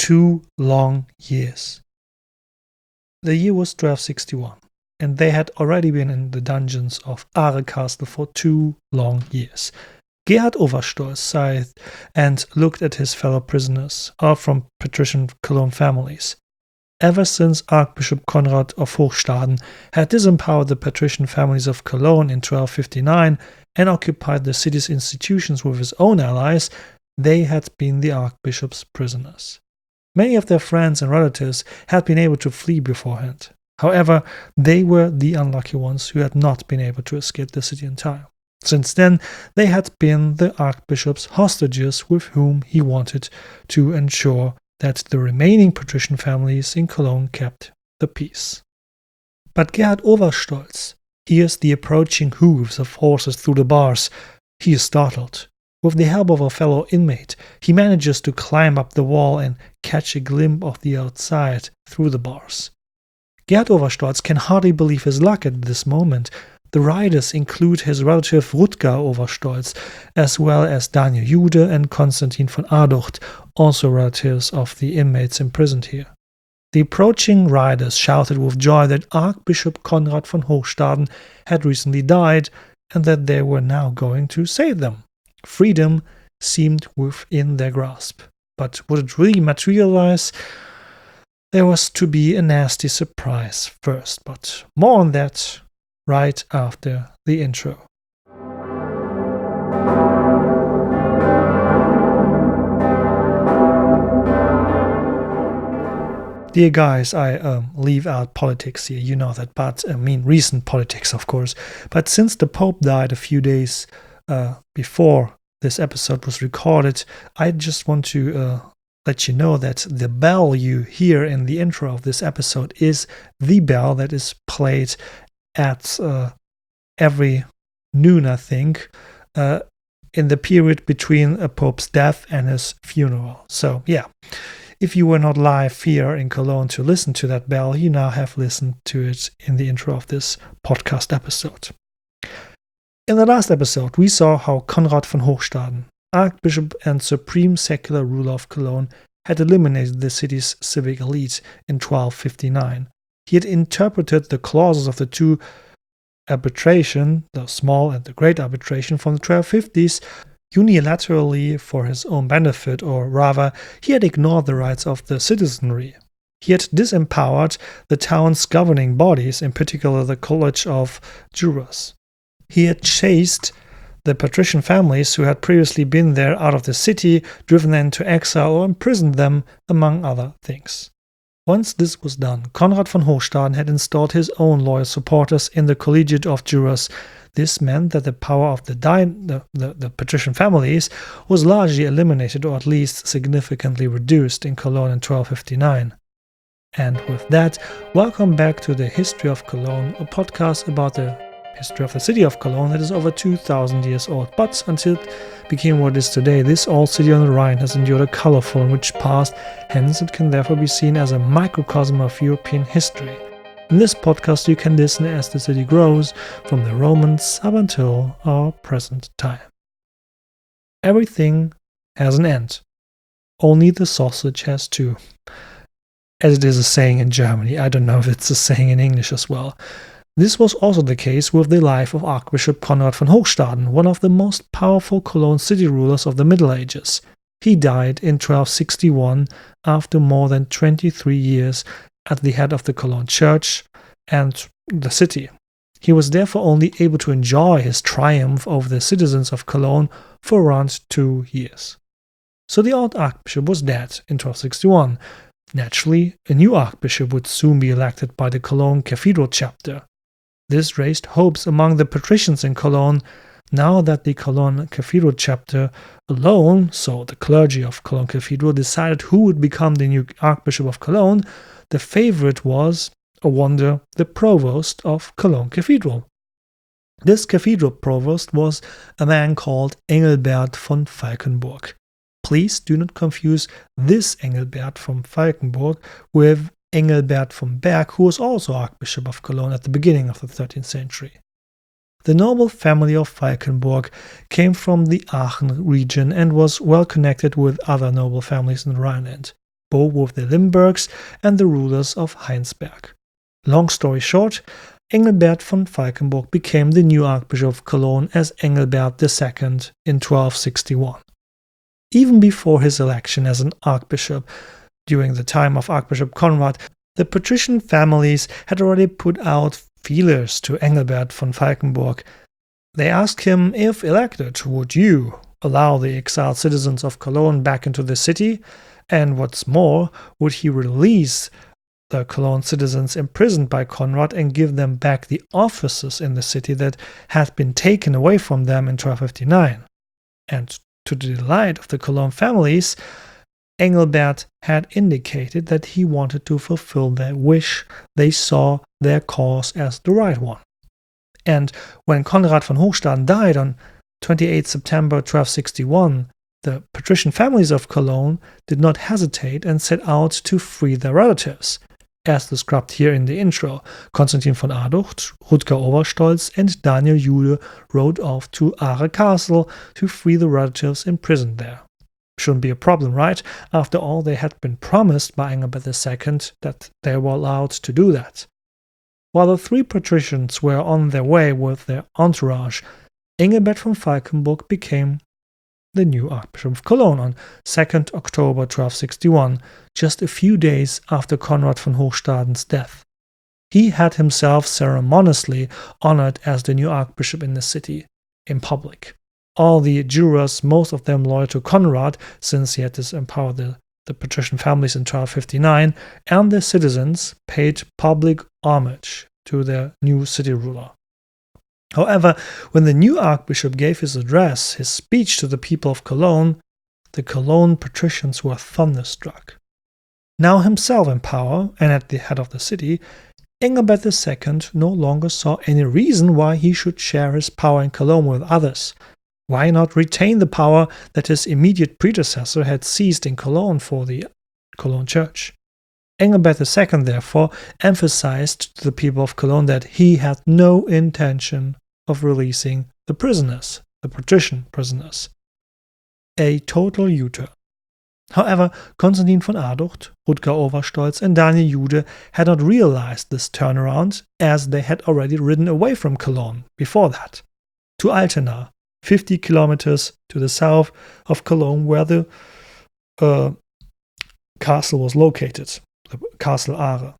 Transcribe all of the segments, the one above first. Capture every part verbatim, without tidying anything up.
two long years. The year was twelve sixty-one, and they had already been in the dungeons of Are Castle for two long years. Gerhard Overstolz sighed and looked at his fellow prisoners, all from patrician Cologne families. Ever since Archbishop Konrad of Hochstaden had disempowered the patrician families of Cologne in twelve fifty-nine and occupied the city's institutions with his own allies, they had been the archbishop's prisoners. Many of their friends and relatives had been able to flee beforehand. However, they were the unlucky ones who had not been able to escape the city in time. Since then, they had been the archbishop's hostages with whom he wanted to ensure that the remaining patrician families in Cologne kept the peace. But Gerhard Overstolz hears the approaching hooves of horses through the bars. He is startled. With the help of a fellow inmate, he manages to climb up the wall and catch a glimpse of the outside through the bars. Gerhard Overstolz can hardly believe his luck at this moment. The riders include his relative Rutger Overstolz, as well as Daniel Jude and Konstantin von Arducht, also relatives of the inmates imprisoned here. The approaching riders shouted with joy that Archbishop Konrad von Hochstaden had recently died and that they were now going to save them. Freedom seemed within their grasp. But would it really materialize? There was to be a nasty surprise first, but more on that right after the intro. Dear guys, I um, leave out politics here, you know that, but I mean recent politics, of course. But since the Pope died a few days uh, before this episode was recorded, I just want to uh, let you know that the bell you hear in the intro of this episode is the bell that is played at uh, every noon, I think, uh, in the period between a Pope's death and his funeral. So, yeah. If you were not live here in Cologne to listen to that bell, you now have listened to it in the intro of this podcast episode. In the last episode, we saw how Konrad von Hochstaden, Archbishop and supreme secular ruler of Cologne, had eliminated the city's civic elite in twelve fifty-nine. He had interpreted the clauses of the two arbitration, the small and the great arbitration from the twelve fifties, unilaterally for his own benefit, or rather, he had ignored the rights of the citizenry. He had disempowered the town's governing bodies, in particular the College of Jurors. He had chased the patrician families who had previously been there out of the city, driven them into exile or imprisoned them, among other things. Once this was done, Konrad von Hochstaden had installed his own loyal supporters in the Collegiate of Jurors. This meant that the power of the, di- the, the, the patrician families was largely eliminated, or at least significantly reduced, in Cologne in twelve fifty-nine. And with that, welcome back to the History of Cologne, a podcast about the history of the city of Cologne that is over two thousand years old. But until it became what it is today, this old city on the Rhine has endured a colorful and rich past, hence it can therefore be seen as a microcosm of European history. In this podcast you can listen as the city grows from the Romans up until our present time. Everything has an end. Only the sausage has too. As it is a saying in Germany. I don't know if it's a saying in English as well. This was also the case with the life of Archbishop Konrad von Hochstaden, one of the most powerful Cologne city rulers of the Middle Ages. He died in twelve sixty-one after more than twenty-three years at the head of the Cologne church and the city. He was therefore only able to enjoy his triumph over the citizens of Cologne for around two years. So the old archbishop was dead in twelve sixty-one. Naturally, a new archbishop would soon be elected by the Cologne Cathedral chapter. This raised hopes among the patricians in Cologne. Now that the Cologne Cathedral chapter alone, so the clergy of Cologne Cathedral, decided who would become the new Archbishop of Cologne, the favorite was, a wonder, the provost of Cologne Cathedral. This cathedral provost was a man called Engelbert von Falkenburg. Please do not confuse this Engelbert von Falkenburg with Engelbert von Berg, who was also Archbishop of Cologne at the beginning of the thirteenth century. The noble family of Falkenburg came from the Aachen region and was well connected with other noble families in the Rhineland. both with the Limburgs and the rulers of Heinsberg. Long story short, Engelbert von Valkenburg became the new Archbishop of Cologne as Engelbert the Second in twelve sixty-one. Even before his election as an archbishop, during the time of Archbishop Konrad, the patrician families had already put out feelers to Engelbert von Valkenburg. They asked him, if elected, would you allow the exiled citizens of Cologne back into the city? And what's more, would he release the Cologne citizens imprisoned by Konrad and give them back the offices in the city that had been taken away from them in twelve fifty-nine? And to the delight of the Cologne families, Engelbert had indicated that he wanted to fulfill their wish. They saw their cause as the right one. And when Konrad von Hochstaden died on twenty-eighth September twelve sixty-one, the patrician families of Cologne did not hesitate and set out to free their relatives. As described here in the intro, Konstantin von Aducht, Rutger Overstolz, and Daniel Jude rode off to Aare Castle to free the relatives imprisoned there. Shouldn't be a problem, right? After all, they had been promised by Engelbert the Second that they were allowed to do that. While the three patricians were on their way with their entourage, Engelbert von Valkenburg became the new Archbishop of Cologne on second October twelve sixty-one, just a few days after Konrad von Hochstaden's death. He had himself ceremoniously honored as the new Archbishop in the city, in public. All the jurors, most of them loyal to Konrad, since he had disempowered the, the patrician families in twelve fifty-nine, and the citizens paid public homage to their new city ruler. However, when the new archbishop gave his address, his speech to the people of Cologne, the Cologne patricians were thunderstruck. Now himself in power and at the head of the city, Engelbert the Second no longer saw any reason why he should share his power in Cologne with others. Why not retain the power that his immediate predecessor had seized in Cologne for the Cologne Church? Engelbert the Second, therefore, emphasized to the people of Cologne that he had no intention of releasing the prisoners, the patrician prisoners. A total U-turn. However, Konstantin von Aducht, Rutger Overstolz, and Daniel Jude had not realized this turnaround, as they had already ridden away from Cologne before that, to Altena, fifty kilometers to the south of Cologne, where the uh, castle was located. The Castle Aare.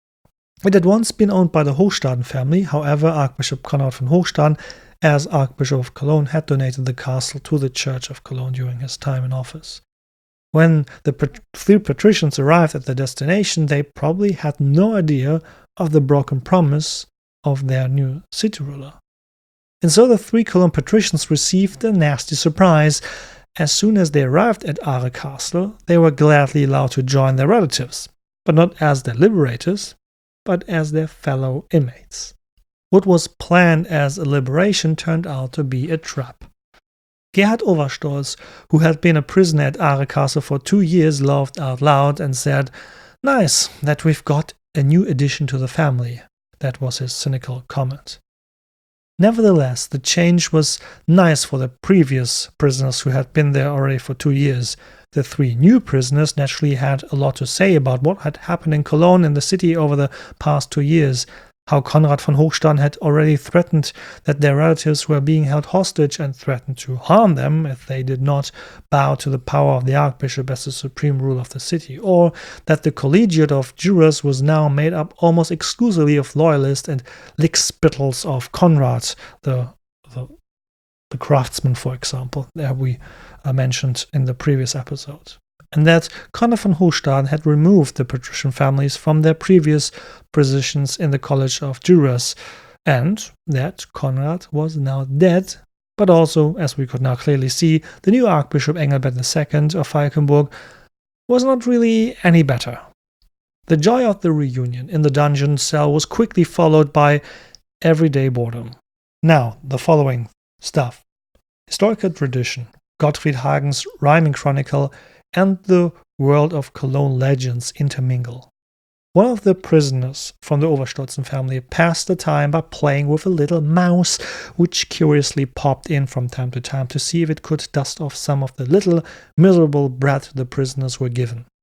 It had once been owned by the Hochstaden family. However, Archbishop Konrad von Hochstaden, as Archbishop of Cologne, had donated the castle to the Church of Cologne during his time in office. When the pat- three patricians arrived at their destination, they probably had no idea of the broken promise of their new city ruler. And so the three Cologne patricians received a nasty surprise. As soon as they arrived at Aare Castle, they were gladly allowed to join their relatives, but not as their liberators, but as their fellow inmates. What was planned as a liberation turned out to be a trap. Gerhard Overstolz, who had been a prisoner at Aare Castle for two years, laughed out loud and said, "Nice that we've got a new addition to the family." That was his cynical comment. Nevertheless, the change was nice for the previous prisoners who had been there already for two years. The three new prisoners naturally had a lot to say about what had happened in Cologne and the city over the past two years, how Konrad von Hochstaden had already threatened that their relatives were being held hostage and threatened to harm them if they did not bow to the power of the archbishop as the supreme ruler of the city, or that the collegiate of jurors was now made up almost exclusively of loyalists and lickspittles of Konrad, the, the, the craftsman, for example, that we uh, mentioned in the previous episode. And that Konrad von Hochstaden had removed the patrician families from their previous positions in the College of Jurors, and that Konrad was now dead, but also, as we could now clearly see, the new Archbishop Engelbert the Second of Valkenburg was not really any better. The joy of the reunion in the dungeon cell was quickly followed by everyday boredom. Now, the following stuff. Historical tradition, Gottfried Hagen's rhyming chronicle, and the world of Cologne legends intermingle. One of the prisoners from the Overstolzen family passed the time by playing with a little mouse, which curiously popped in from time to time to see if it could dust off some of the little miserable bread the prisoners were given.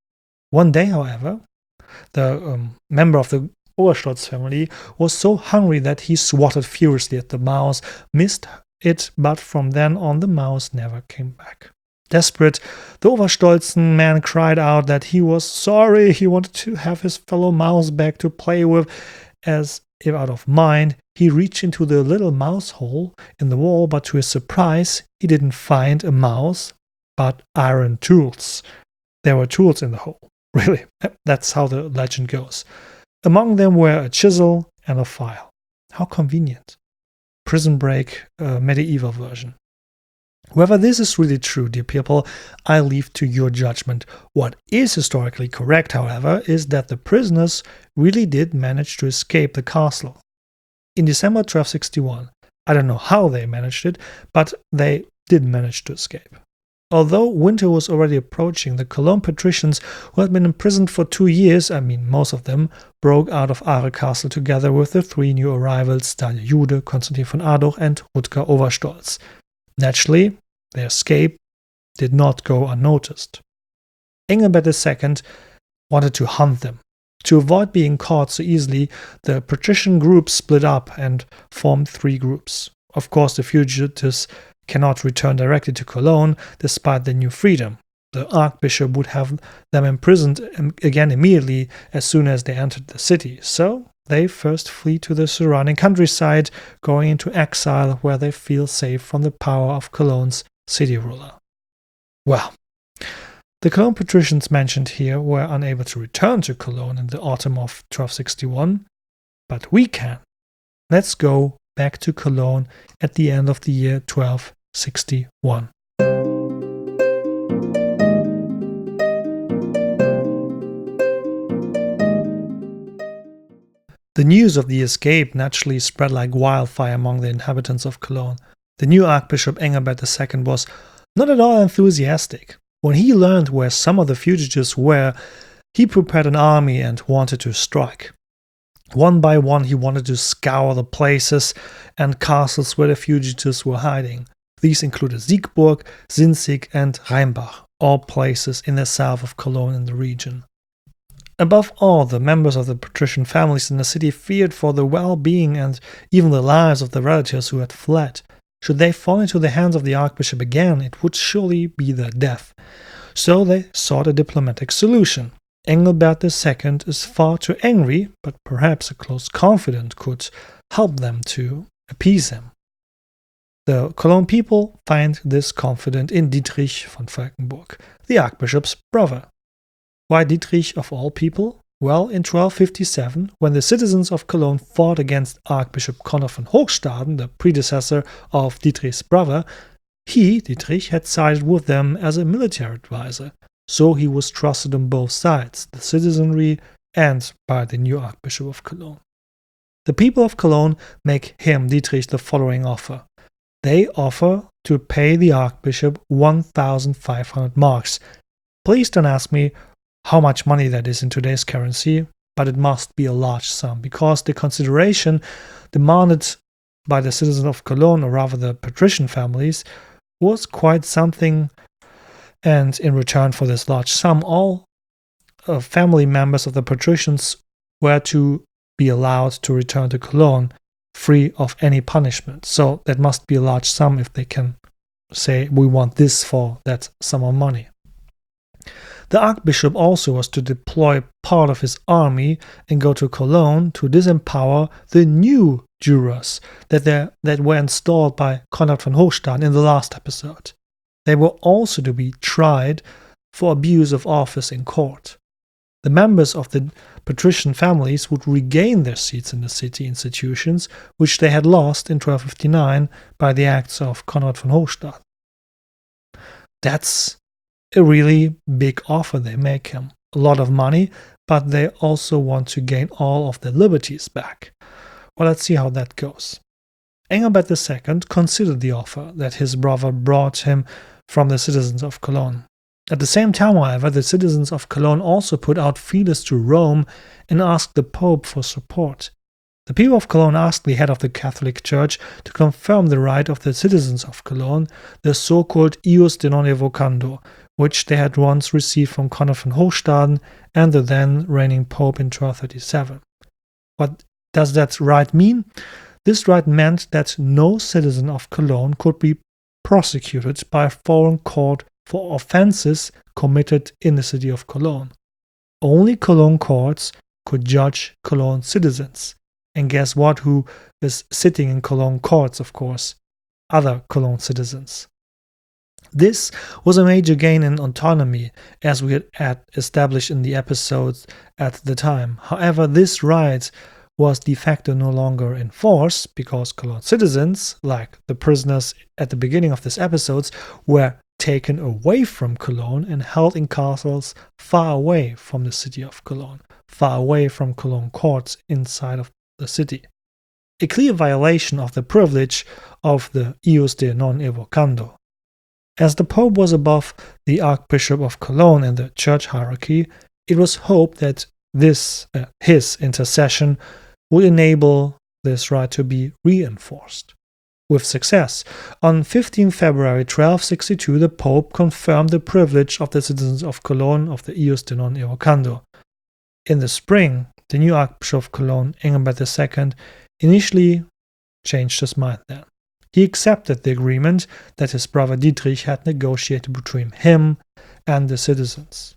One day, however, the um, member of the Oberstolz family was so hungry that he swatted furiously at the mouse, missed it, but from then on the mouse never came back. Desperate, the Oberstolzen man cried out that he was sorry, he wanted to have his fellow mouse back to play with. As if out of mind, he reached into the little mouse hole in the wall, but to his surprise, he didn't find a mouse, but iron tools. There were tools in the hole. Really, that's how the legend goes. Among them were a chisel and a file. How convenient. Prison Break, uh, medieval version. Whether this is really true, dear people, I leave to your judgment. What is historically correct, however, is that the prisoners really did manage to escape the castle. In December twelve sixty-one, I don't know how they managed it, but they did manage to escape. Although winter was already approaching, the Cologne patricians who had been imprisoned for two years, I mean most of them, broke out of Aare Castle together with the three new arrivals, Dalia Jude, Konstantin von Adolf and Rutger Overstolz. Naturally, their escape did not go unnoticed. Engelbert the Second wanted to hunt them. To avoid being caught so easily, the patrician group split up and formed three groups. Of course, the fugitives cannot return directly to Cologne despite their new freedom. The archbishop would have them imprisoned again immediately as soon as they entered the city, so they first flee to the surrounding countryside, going into exile where they feel safe from the power of Cologne's city ruler. Well, the Cologne patricians mentioned here were unable to return to Cologne in the autumn of twelve sixty-one, but we can. Let's go back to Cologne at the end of the year twelve sixty-one. The news of the escape naturally spread like wildfire among the inhabitants of Cologne. The new Archbishop Engelbert the Second was not at all enthusiastic. When he learned where some of the fugitives were, he prepared an army and wanted to strike. One by one he wanted to scour the places and castles where the fugitives were hiding. These included Siegburg, Sinzig and Rheinbach, all places in the south of Cologne in the region. Above all, the members of the patrician families in the city feared for the well-being and even the lives of the relatives who had fled. Should they fall into the hands of the archbishop again, it would surely be their death. So they sought a diplomatic solution. Engelbert the Second is far too angry, but perhaps a close confidant could help them to appease him. The Cologne people find this confidant in Dietrich von Falkenburg, the archbishop's brother. Why Dietrich of all people? Well, in twelve fifty-seven, when the citizens of Cologne fought against Archbishop Konrad von Hochstaden, the predecessor of Dietrich's brother, he, Dietrich, had sided with them as a military advisor, so he was trusted on both sides, the citizenry and by the new Archbishop of Cologne. The people of Cologne make him, Dietrich, the following offer. They offer to pay the Archbishop one thousand five hundred marks. Please don't ask me how much money that is in today's currency, but it must be a large sum, because the consideration demanded by the citizens of Cologne, or rather the patrician families, was quite something, and in return for this large sum, all uh, family members of the patricians were to be allowed to return to Cologne free of any punishment. So that must be a large sum if they can say, we want this for that sum of money. The archbishop also was to deploy part of his army and go to Cologne to disempower the new jurors that, that were installed by Konrad von Hochstaden in the last episode. They were also to be tried for abuse of office in court. The members of the patrician families would regain their seats in the city institutions, which they had lost in twelve fifty-nine by the acts of Konrad von Hochstaden. That's a really big offer they make him. A lot of money, but they also want to gain all of their liberties back. Well, let's see how that goes. Engelbert the Second considered the offer that his brother brought him from the citizens of Cologne. At the same time, however, the citizens of Cologne also put out feelers to Rome and asked the Pope for support. The people of Cologne asked the head of the Catholic Church to confirm the right of the citizens of Cologne, the so-called ius de non evocando, which they had once received from Konrad von Hochstaden and the then reigning Pope in twelve thirty-seven. What does that right mean? This right meant that no citizen of Cologne could be prosecuted by a foreign court for offenses committed in the city of Cologne. Only Cologne courts could judge Cologne citizens. And guess what? Who is sitting in Cologne courts, of course? Other Cologne citizens. This was a major gain in autonomy, as we had established in the episodes at the time. However, this right was de facto no longer in force because Cologne citizens, like the prisoners at the beginning of this episode, were taken away from Cologne and held in castles far away from the city of Cologne, far away from Cologne courts inside of the city. A clear violation of the privilege of the ius de non evocando. As the Pope was above the Archbishop of Cologne in the church hierarchy, it was hoped that this, uh, his intercession would enable this right to be reinforced. With success, on fifteenth February twelve sixty-two, the Pope confirmed the privilege of the citizens of Cologne of the ius de non evocando. In the spring, the new Archbishop of Cologne, Engelbert the Second, initially changed his mind then. He accepted the agreement that his brother Dietrich had negotiated between him and the citizens.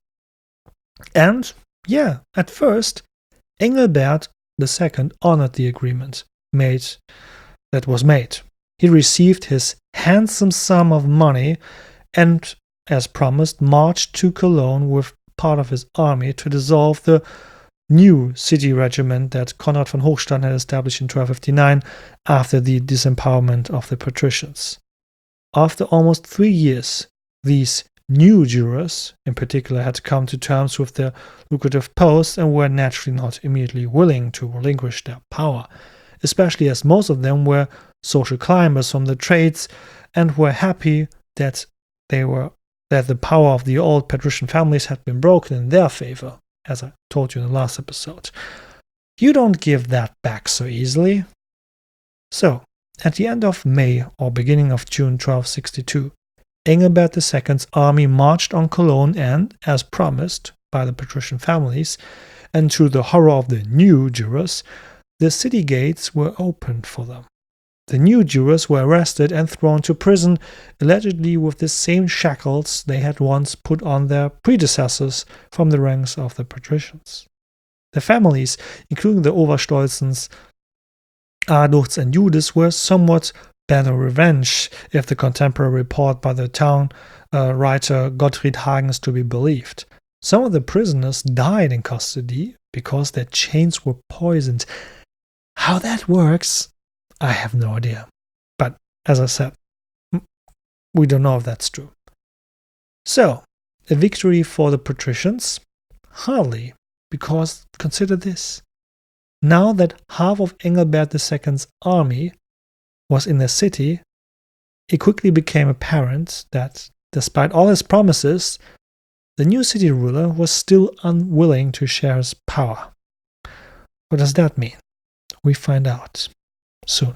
And, yeah, at first, Engelbert the Second honored the agreement made that was made. He received his handsome sum of money and, as promised, marched to Cologne with part of his army to dissolve the new city regiment that Konrad von Hochstaden had established in twelve fifty-nine after the disempowerment of the patricians. After almost three years, these new jurors, in particular, had come to terms with their lucrative posts and were naturally not immediately willing to relinquish their power, especially as most of them were social climbers from the trades and were happy that they were that the power of the old patrician families had been broken in their favor, as I told you in the last episode. You don't give that back so easily. So, at the end of May or beginning of June twelve sixty-two, Engelbert the Second's army marched on Cologne and, as promised by the patrician families, and to the horror of the new jurors, the city gates were opened for them. The new jurors were arrested and thrown to prison, allegedly with the same shackles they had once put on their predecessors from the ranks of the patricians. The families, including the Oberstolzens, Ardurz and Judas, were somewhat better revenge if the contemporary report by the town uh, writer Gottfried Hagen is to be believed. Some of the prisoners died in custody because their chains were poisoned. How that works, I have no idea. But, as I said, we don't know if that's true. So, a victory for the patricians? Hardly, because consider this. Now that half of Engelbert the Second's army was in the city, it quickly became apparent that, despite all his promises, the new city ruler was still unwilling to share his power. What does that mean? We find out soon.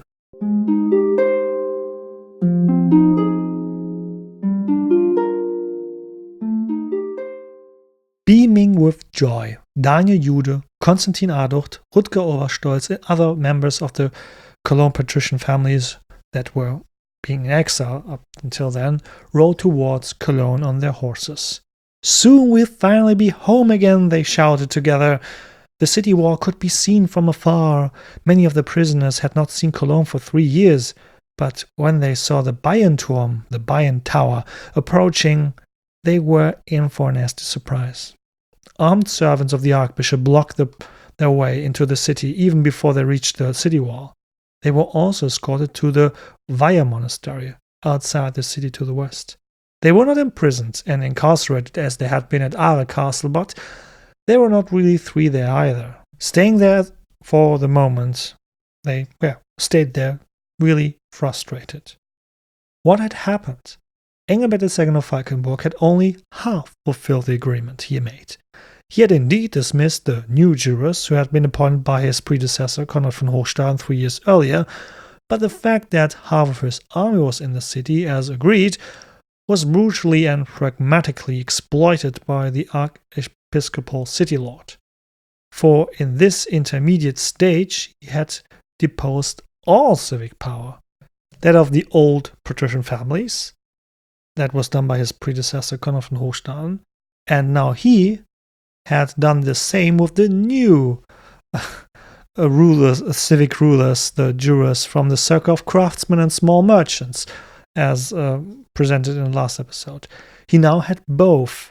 Beaming with joy, Daniel Jude, Konstantin Ardurz, Rutger Oberstolz, and other members of the Cologne patrician families that were being in exile up until then rode towards Cologne on their horses. "Soon we'll finally be home again," they shouted together. The city wall could be seen from afar. Many of the prisoners had not seen Cologne for three years, but when they saw the Bayernturm, the Bayern Tower, approaching, they were in for a nasty surprise. Armed servants of the Archbishop blocked the, their way into the city even before they reached the city wall. They were also escorted to the Weiher Monastery, outside the city to the west. They were not imprisoned and incarcerated as they had been at Aare Castle, but they were not really free there either. Staying there for the moment, they well, stayed there really frustrated. What had happened? Engelbert the Second of Falkenburg had only half fulfilled the agreement he made. He had indeed dismissed the new jurors who had been appointed by his predecessor Konrad von Hochstaden three years earlier, but the fact that half of his army was in the city as agreed was brutally and pragmatically exploited by the archiepiscopal city lord. For in this intermediate stage he had deposed all civic power, that of the old patrician families, that was done by his predecessor Konrad von Hochstaden, and now he had done the same with the new uh, rulers, uh, civic rulers, the jurors from the circle of craftsmen and small merchants, as uh, presented in the last episode. He now had both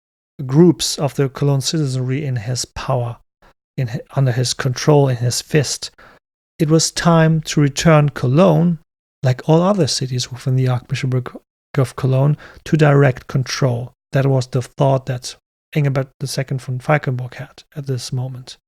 groups of the Cologne citizenry in his power, in under his control, in his fist. It was time to return Cologne, like all other cities within the Archbishopric of Cologne, to direct control. That was the thought that Engelbert the Second von Falkenburg had at this moment.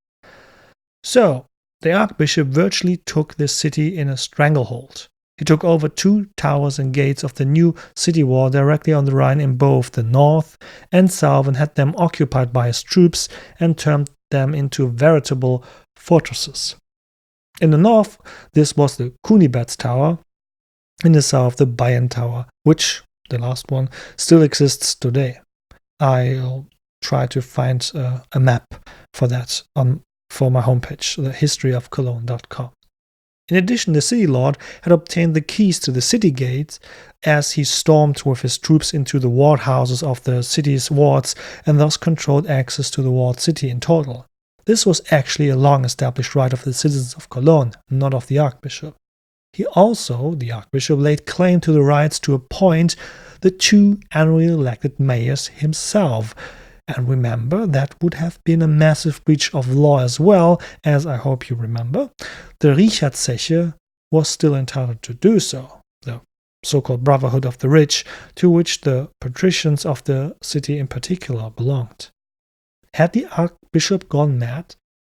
So, the Archbishop virtually took this city in a stranglehold. He took over two towers and gates of the new city wall directly on the Rhine in both the north and south and had them occupied by his troops and turned them into veritable fortresses. In the north, this was the Kunibert Tower, in the south, the Bayern Tower, which, the last one, still exists today. I'll try to find uh, a map for that on for my homepage, the history of cologne dot com. In addition, the city lord had obtained the keys to the city gates as he stormed with his troops into the ward houses of the city's wards and thus controlled access to the walled city in total. This was actually a long-established right of the citizens of Cologne, not of the archbishop. He also, the archbishop, laid claim to the rights to appoint the two annually elected mayors himself. And remember, that would have been a massive breach of law as well, as I hope you remember. The Richardzeche was still entitled to do so, the so-called Brotherhood of the Rich, to which the patricians of the city in particular belonged. Had the archbishop gone mad,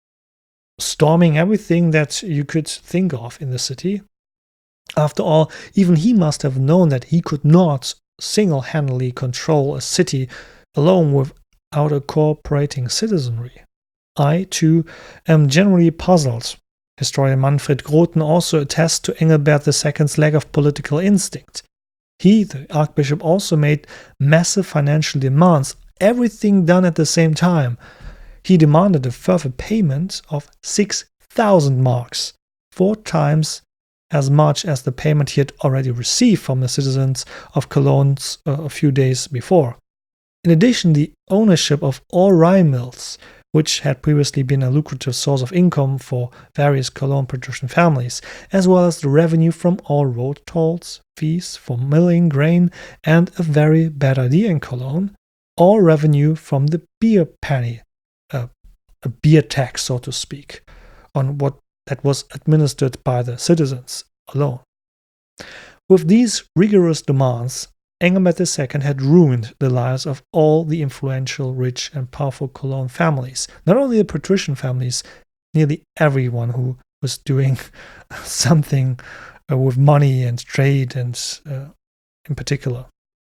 storming everything that you could think of in the city? After all, even he must have known that he could not single-handedly control a city alone without a cooperating citizenry. I, too, am generally puzzled. Historian Manfred Groten also attests to Engelbert the Second's lack of political instinct. He, the archbishop, also made massive financial demands, everything done at the same time. He demanded a further payment of six thousand marks, four times as much as the payment he had already received from the citizens of Cologne uh, a few days before. In addition, the ownership of all rye mills, which had previously been a lucrative source of income for various Cologne patrician families, as well as the revenue from all road tolls, fees for milling grain, and a very bad idea in Cologne, all revenue from the beer penny, uh, a beer tax, so to speak, on what that was administered by the citizens alone. With these rigorous demands, Engelbert the Second had ruined the lives of all the influential, rich, and powerful Cologne families. Not only the patrician families, nearly everyone who was doing something uh, with money and trade, and uh, in particular,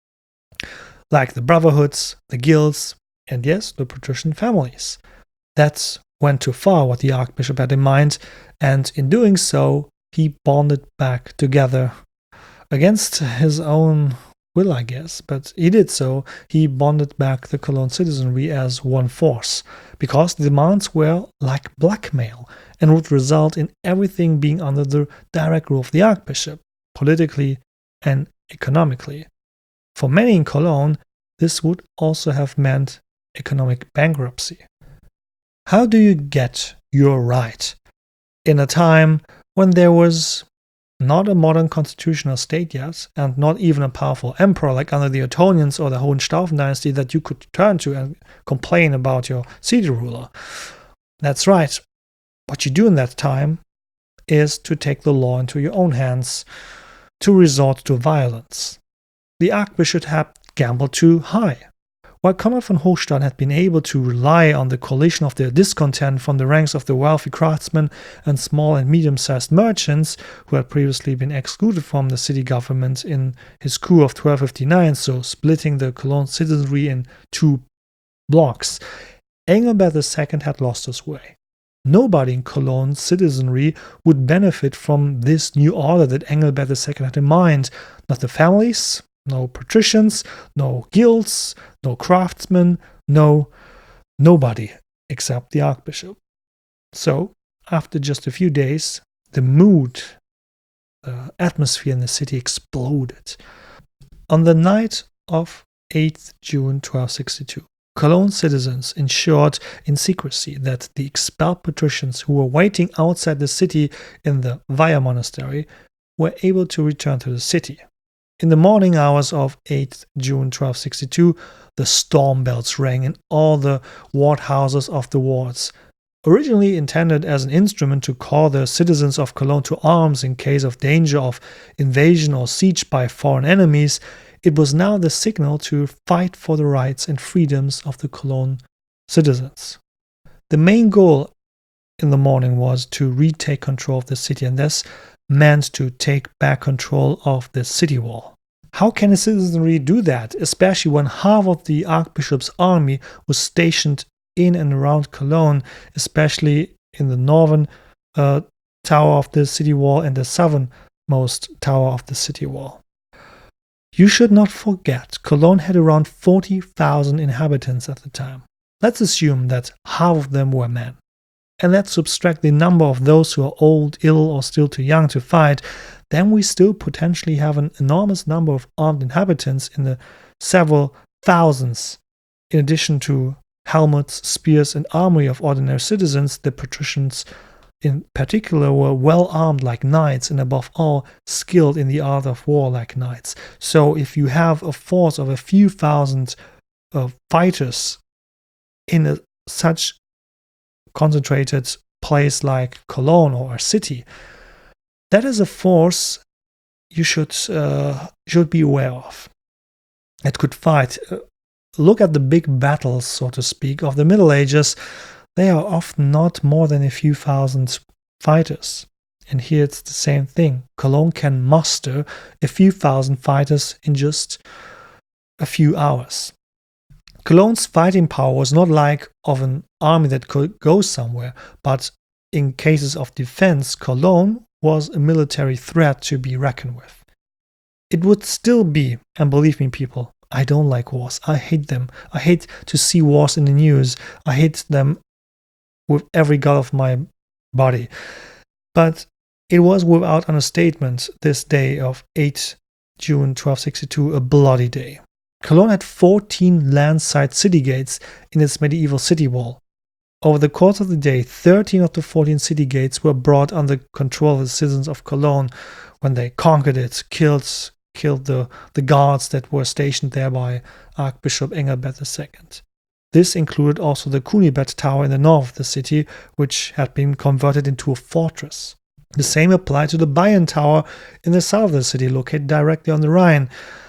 like the brotherhoods, the guilds, and yes, the patrician families. That went too far, what the archbishop had in mind, and in doing so, he bonded back together against his own will, I guess, but he did so. He bonded back the Cologne citizenry as one force, because the demands were like blackmail and would result in everything being under the direct rule of the archbishop, politically and economically. For many in Cologne, this would also have meant economic bankruptcy. How do you get your right in a time when there was not a modern constitutional state yet, and not even a powerful emperor like under the Ottonians or the Hohenstaufen dynasty that you could turn to and complain about your city ruler? That's right. What you do in that time is to take the law into your own hands, to resort to violence. The archbishop had gambled too high. While Konrad von Hochstaden had been able to rely on the coalition of the discontent from the ranks of the wealthy craftsmen and small and medium-sized merchants who had previously been excluded from the city government in his coup of twelve fifty-nine, so splitting the Cologne citizenry in two blocks, Engelbert the Second had lost his way. Nobody in Cologne's citizenry would benefit from this new order that Engelbert the Second had in mind. Not the families, No patricians, no guilds, no craftsmen, no nobody except the archbishop. So, after just a few days, the mood, the atmosphere in the city exploded. On the night of eighth of June twelve sixty-two, Cologne citizens ensured in secrecy that the expelled patricians who were waiting outside the city in the Weiher monastery were able to return to the city. In the morning hours of eighth of June twelve sixty-two, the storm bells rang in all the ward houses of the wards. Originally intended as an instrument to call the citizens of Cologne to arms in case of danger of invasion or siege by foreign enemies, it was now the signal to fight for the rights and freedoms of the Cologne citizens. The main goal in the morning was to retake control of the city, and this meant to take back control of the city wall. How can a citizenry do that, especially when half of the archbishop's army was stationed in and around Cologne, especially in the northern uh, tower of the city wall and the southernmost tower of the city wall? You should not forget, Cologne had around forty thousand inhabitants at the time. Let's assume that half of them were men. And let's subtract the number of those who are old, ill, or still too young to fight. Then we still potentially have an enormous number of armed inhabitants in the several thousands. In addition to helmets, spears, and armory of ordinary citizens, the patricians in particular were well armed like knights, and above all skilled in the art of war like knights. So if you have a force of a few thousand uh, fighters in a, such concentrated place like Cologne or a city, that is a force you should uh, should be aware of. It could fight. Uh, look at the big battles, so to speak, of the Middle Ages. They are often not more than a few thousand fighters. And here it's the same thing. Cologne can muster a few thousand fighters in just a few hours. Cologne's fighting power was not like of an army that could go somewhere, but in cases of defense, Cologne was a military threat to be reckoned with. It would still be, and believe me people, I don't like wars. I hate them. I hate to see wars in the news. I hate them with every gut of my body. But it was without understatement this day of eighth of June twelve sixty-two a bloody day. Cologne had fourteen landside city gates in its medieval city wall. Over the course of the day, thirteen of the fourteen city gates were brought under control of the citizens of Cologne when they conquered it, killed, killed the, the guards that were stationed there by Archbishop Engelbert the Second. This included also the Kunibert Tower in the north of the city, which had been converted into a fortress. The same applied to the Bayern Tower in the south of the city, located directly on the Rhine.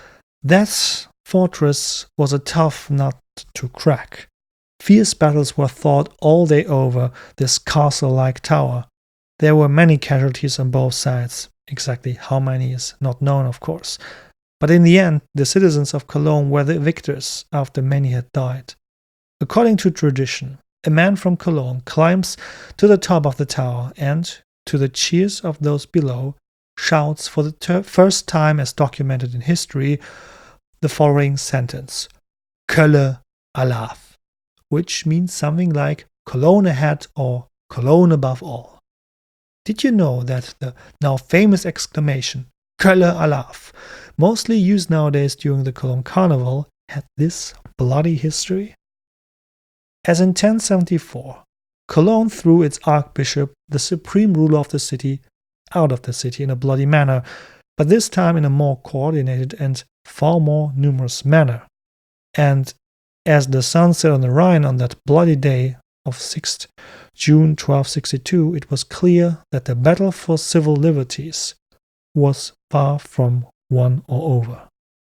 That fortress was a tough nut to crack. Fierce battles were fought all day over this castle-like tower. There were many casualties on both sides. Exactly how many is not known, of course. But in the end, the citizens of Cologne were the victors after many had died. According to tradition, a man from Cologne climbs to the top of the tower and, to the cheers of those below, shouts for the ter- first time as documented in history the following sentence: Kölle alaf, which means something like Cologne ahead or Cologne above all. Did you know that the now famous exclamation Kölle alaf, mostly used nowadays during the Cologne Carnival, had this bloody history? As in ten seventy-four, Cologne threw its archbishop, the supreme ruler of the city, out of the city in a bloody manner, but this time in a more coordinated and far more numerous manner. And as the sun set on the Rhine on that bloody day of sixth of June twelve sixty-two, it was clear that the battle for civil liberties was far from won or over.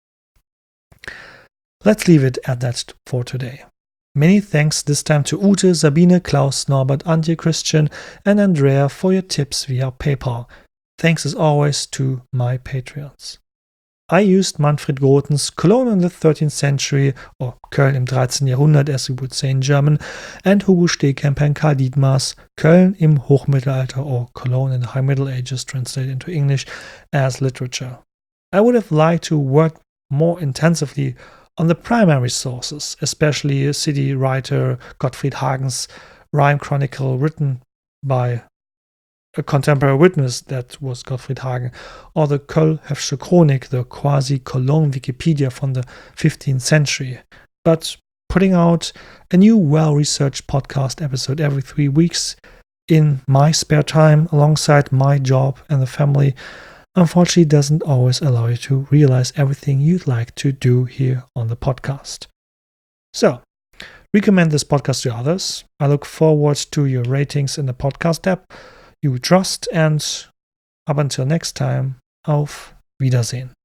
Let's leave it at that for today. Many thanks this time to Ute, Sabine, Klaus, Norbert, Antje, Christian, and Andrea for your tips via PayPal. Thanks as always to my Patreons. I used Manfred Grothen's Cologne in the thirteenth century, or Köln im dreizehnten Jahrhundert as we would say in German, and Hugo Stehkamp and Karl Dietmar's Köln im Hochmittelalter, or Cologne in the High Middle Ages translated into English as literature. I would have liked to work more intensively on the primary sources, especially a city writer Gottfried Hagen's Rhine Chronicle, written by a contemporary witness, that was Gottfried Hagen, or the Kölhefsche Chronik, the quasi-Cologne Wikipedia from the fifteenth century. But putting out a new well-researched podcast episode every three weeks in my spare time alongside my job and the family unfortunately doesn't always allow you to realize everything you'd like to do here on the podcast. So, recommend this podcast to others. I look forward to your ratings in the podcast app you trust, and up until next time, auf Wiedersehen.